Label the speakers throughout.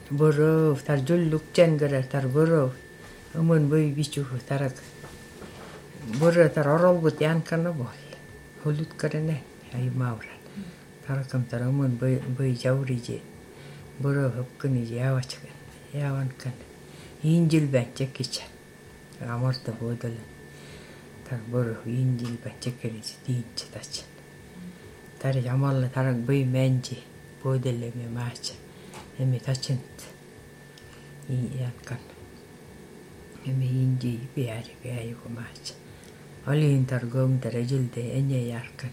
Speaker 1: Borov tar julluk jengere tar borov. Amun boi bichu tarak. Borov tar orolgut yankana bol. Hulut karene ay mauran. Tarakam tar amun boi jawri je. Borov hapkani je yawachakan. Yawan kan. Injil banchakicha. Amorta bodala. Tar borov injil banchakari je dinche tachan. Tar jamalla tarak boi menje. Bodale me macha. Emi tachint. Iyankan. Emi inji biari ko macha. Olin tar gong tar ajilde enye yarkan.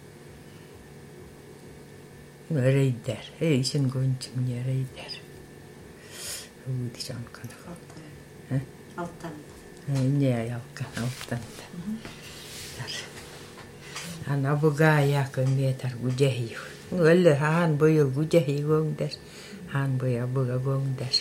Speaker 1: Reider. Isin gonchim nye reider. Uudi jankan.
Speaker 2: Alttan.
Speaker 1: Enye jalkan altanta. Tar. Han abuga yakan me tar gujehiu. Ngölle han boyo gujehi gong der. Han boyo abuga gong der.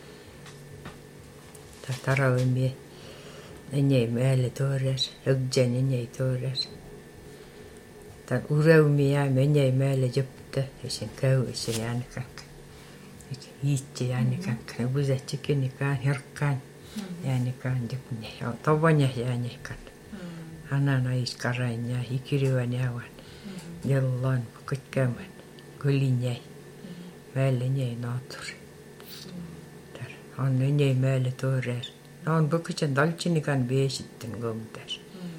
Speaker 1: Tar tarawe me. Enye meele torres. Hugjen enye torres. Tar ureu me jääme enye meele jupta. Isin käy isin jäänekankan. Iitsi jäänekankan. Ubuzetsi kynnikaan herkkaan. Jäänekaan jupne. Tovanja jäänekan. Hanan ais karain ja hikiriwan jawan. Jolloin kutkämän. Kulin jäi. Meille jäi naaturi. Tar on enye meele torres. On bukutsen dalchinikan beesitten gomtas.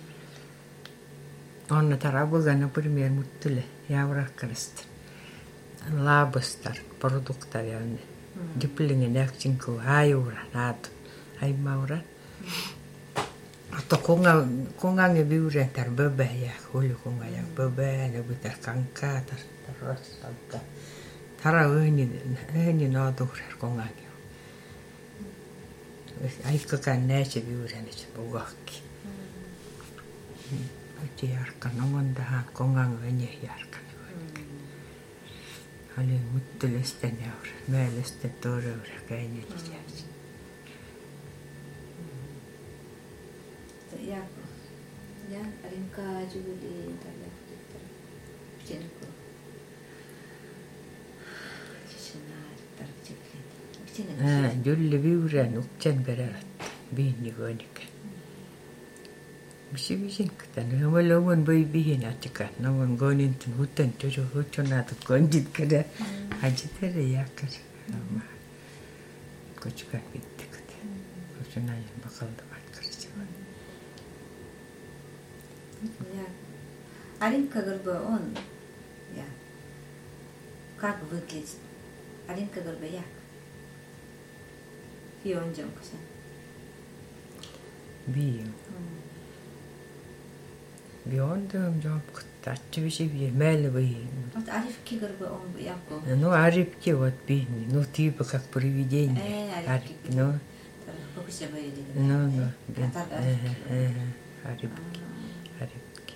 Speaker 1: On tar abugana premier muttule jaurakkarasta. Laabustar produktar ja on dyplingen jaksinko hajuura naatu. Ai maura. Atto kongange viuren tar böbä ja hulkonga ja böbä ja butar kankaa tar rossalta. Tara öhni naaturer kongange. Aikkakaan näise viuren se bugakki. Ati jarkan omon tähän kongange enye jarkan. Oli muttulesten jaura. Mälesten toreura käineet jäisi.
Speaker 2: Ja rinkaa juuli tällä pitänko.
Speaker 1: Julli viuren uksen perät viinikoinikään. Misinkään. No mulla on voi vihinätikä. No on gonintin hutten tuju hutsonaatu kondit kada. Hajitere jakkas. No kochukan vittikot. Kochunain bakalda vaikkarisi.
Speaker 2: Ja arinka garba on. Ja. Как выглядит? Arinka garba jak. Hion jonkasen.
Speaker 1: Bio. Beyondum job tatchivisi bi mele bi.
Speaker 2: Вот арифки гарба он яко.
Speaker 1: No aripki вот би. No типа как привидение.
Speaker 2: Арифки.
Speaker 1: No.
Speaker 2: Покуся боели.
Speaker 1: No.
Speaker 2: Арифки.
Speaker 1: Aripki.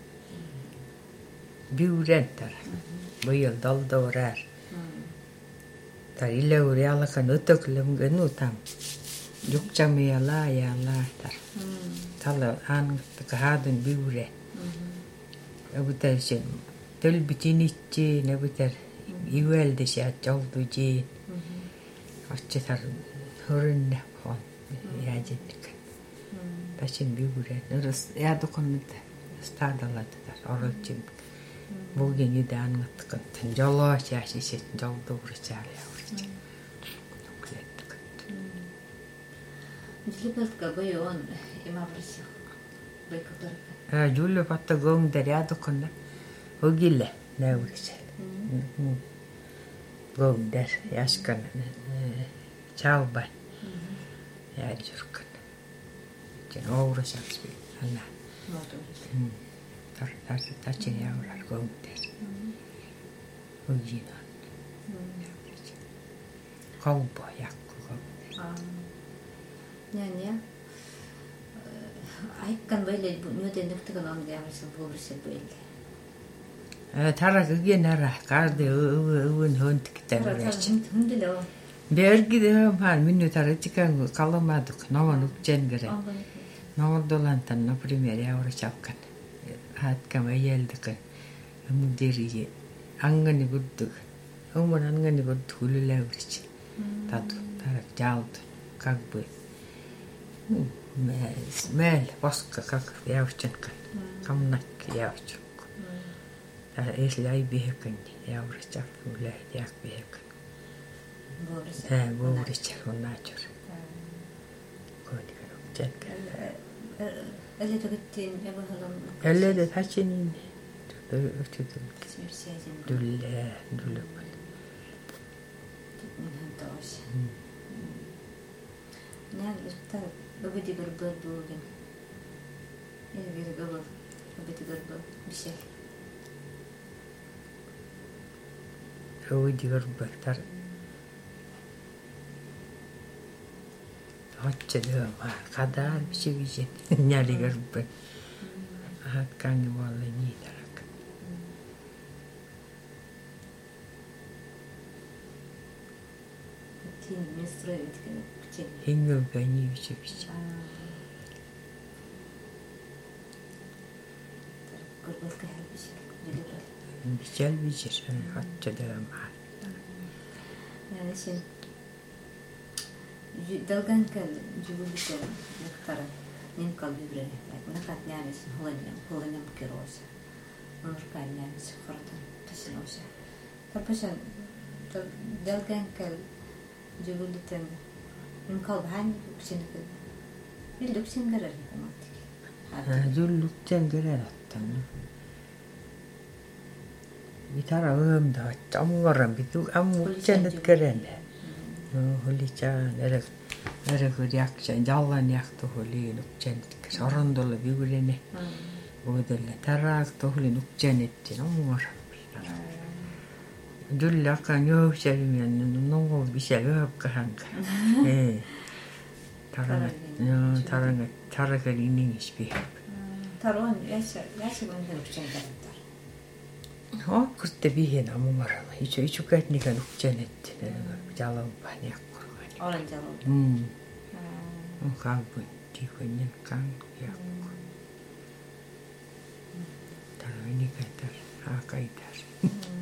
Speaker 1: Biurentar. Boyol daldorar. Tar ilauri alakan utoklum genutam. Juksami ja tar. Tala an kahadun biure. Abutar sen tölbitinitsi nebutar iwelde siat jolduji. Atsetar hörnne on jääjinnikan. Tasin biure. Nurus jäädukon nyt stadalla tätä orotsin. Vuogin ide annatkan. Tän jolos jääsi sit jolduurit säällä jaurit.
Speaker 2: Слепотка бой он има връзка. Бой
Speaker 1: катърка. Julio patta gong deriado konna. Ogille neurisel. Gong der jaskan. Ciao bai. Järjurkan. Sen ourasaks bi. Anna. Tartsin jaurar gong der. Oginan. Kaupo jakku gong der.
Speaker 2: Ja. Aikkan välja myöten nyhtäkään on käymässä vuorossa välja.
Speaker 1: Tara kygin ära karde uun hundkitan rest.
Speaker 2: Hundilla on.
Speaker 1: Bergide han minnu taratikan kalamaduk navan ukjengere. Navan dolantan no primeri aura chapkan. Hatkama yeldakan. Mudiri angani gudduk. Umman angani gudduk ululawrich. Tatu tarak jaltu kakbu. Mäel vaska kak jäustjankan. Kamnak jäustjanku. Tää esillä ei vihkandi jäurista mulle jäk vihkan. Vuodista on näytör. Koodikan tjekkä.
Speaker 2: Eli tokettiin ja voidaan.
Speaker 1: Eller det här känner du
Speaker 2: Smirsiäisen.
Speaker 1: dulle.
Speaker 2: Minhän taas. Näin tää obeti garbar buugin. Eli garbar obeti garbar bisel.
Speaker 1: هو دي قرب أكتر هاتش ده ما قدر بشي بيجي نالي قرب هات كان والله ني ترك
Speaker 2: Тин настроить как
Speaker 1: هنگو بني بشي
Speaker 2: قربت كهل بشكل
Speaker 1: بيجي بيجي هاتش ده ما
Speaker 2: يعني شيء دلقان كان جبل كان نختار نين قلبي بريه نقط نعمل هولنيا بكيروسا ونركان نعمل خرطان تسنوسا طبعا دلقان كان جبل كان من قلب هاني بكسين كده اللبسين قرر
Speaker 1: هذول لوكتين قررتن بترى هم ده عمرهم بتو أموتشنت قررنا هولي كان أرجع يأكل جالن يأكله هولي لوكتشنت كسرندول بيقولني ودل تراك تهولي لوكتشنت عمرهم دول كان يوشل من نوع بيشلوه كهانك ترى كليني يشبه
Speaker 2: ترون ياسر من لوكتشنت
Speaker 1: كنت بيه نعم مرة يشو كاتني كانوا جنت جالهم بني أكبر
Speaker 2: أولن جالهم
Speaker 1: كان بنتي كنن كان يأكل ترى إني كتر هاكايتر